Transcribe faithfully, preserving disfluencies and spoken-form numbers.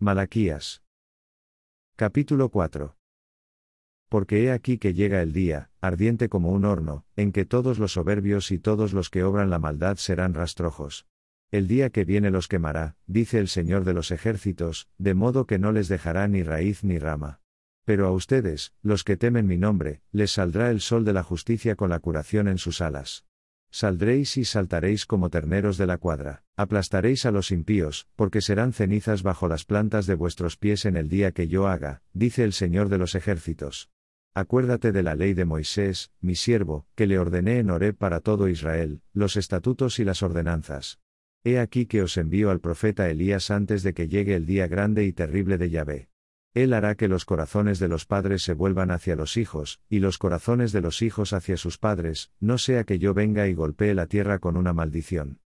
Malaquías. Capítulo cuatro. Porque he aquí que llega el día, ardiente como un horno, en que todos los soberbios y todos los que obran la maldad serán rastrojos. El día que viene los quemará, dice el Señor de los ejércitos, de modo que no les dejará ni raíz ni rama. Pero a ustedes, los que temen mi nombre, les saldrá el sol de la justicia con la curación en sus alas. Saldréis y saltaréis como terneros de la cuadra, aplastaréis a los impíos, porque serán cenizas bajo las plantas de vuestros pies en el día que yo haga, dice el Señor de los ejércitos. Acuérdate de la ley de Moisés, mi siervo, que le ordené en Horeb para todo Israel, los estatutos y las ordenanzas. He aquí que os envío al profeta Elías antes de que llegue el día grande y terrible de Yahvé. Él hará que los corazones de los padres se vuelvan hacia los hijos, y los corazones de los hijos hacia sus padres, no sea que yo venga y golpee la tierra con una maldición.